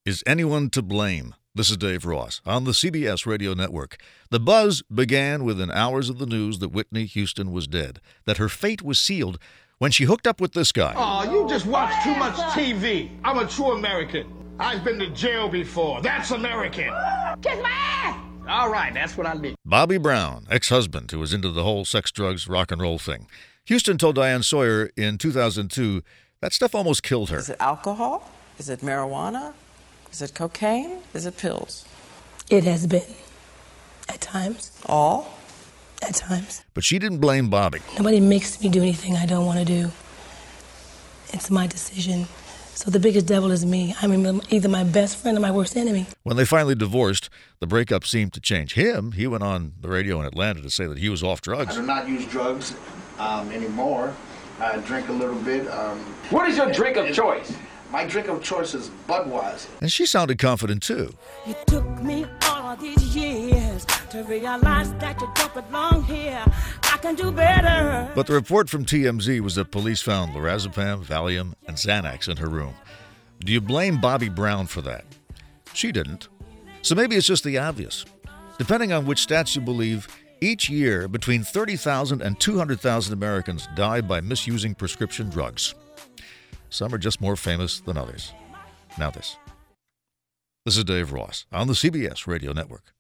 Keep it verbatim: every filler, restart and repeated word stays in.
Is anyone to blame? This is Dave Ross on the C B S Radio Network. The buzz began within hours of the news that Whitney Houston was dead, that her fate was sealed when she hooked up with this guy. Oh, you just watch too much T V. I'm a true American. I've been to jail before. That's American. Kiss my ass! All right, that's what I need. Bobby Brown, ex-husband who was into the whole sex, drugs, rock and roll thing. Houston told Diane Sawyer in two thousand two that stuff almost killed her. Is it alcohol? Is it marijuana? Is it cocaine? Is it pills? It has been. At times. All? At times. But she didn't blame Bobby. Nobody makes me do anything I don't want to do. It's my decision. So the biggest devil is me. I'm either my best friend or my worst enemy. When they finally divorced, the breakup seemed to change him. He went on the radio in Atlanta to say that he was off drugs. I do not use drugs um, anymore. I drink a little bit. Um, What is your drink of choice? My drink of choice is Budweiser. And she sounded confident, too. It took me all of these years to realize that you don't belong here. I can do better. But the report from T M Z was that police found lorazepam, Valium, and Xanax in her room. Do you blame Bobby Brown for that? She didn't. So maybe it's just the obvious. Depending on which stats you believe, each year between thirty thousand and two hundred thousand Americans die by misusing prescription drugs. Some are just more famous than others. Now this. This is Dave Ross on the C B S Radio Network.